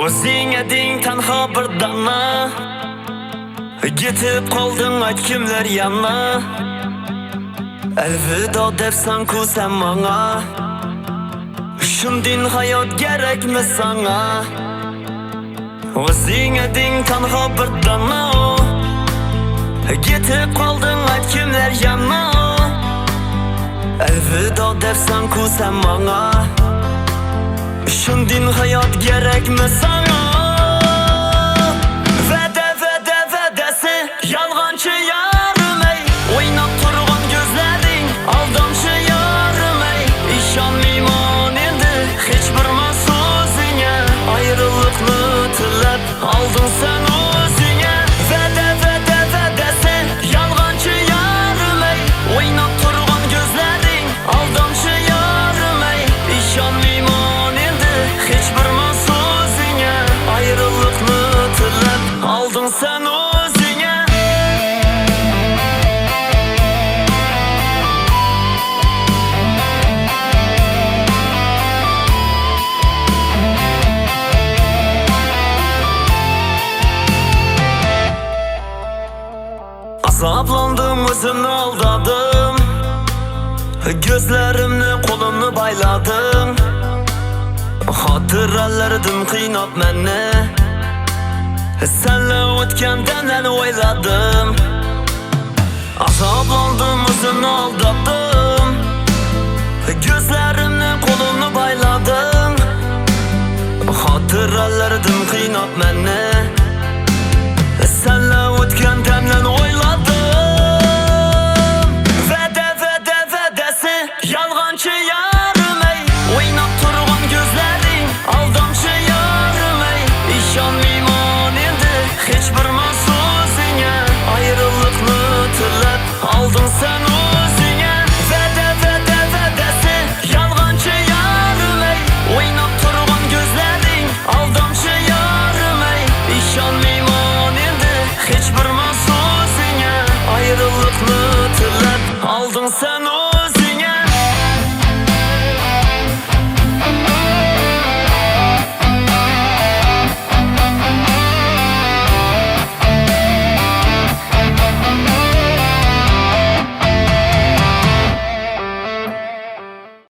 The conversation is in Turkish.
O'zing eding tanho bir dona, ketib qolding ayt kimlar yana. Elvida debsan ku sen manga, shundin hayot kerakmi sana? O'zing eding tanho bir dona, ketib qolding ayt kimlar yana. Elvida debsan ku sen manga, shundin hayot kerakmi sana? Vedesi yalğancı yarım ey, oynab turgan gözlerin aldamcı yarım ey. İşanmayman endi hiç bir sözüne, ayrılıklı tilep aldın sen özüne. Vedesi yalğancı yarım ey, oynab turgan gözlerin aldamcı yarım ey. İşanmayman endi hiç bir sözüne, ayrılıklı tilep aldın sen özüne. Azaplandım, özümü aldadım, gözlerimle kolumnu bayladım. Hatırlardım qiynab meni, senle o'tgandan o'yladim. Azaplandım, özümü aldadım, gözlerimle kolumnu bayladım. Hatırlardım qiynab meni.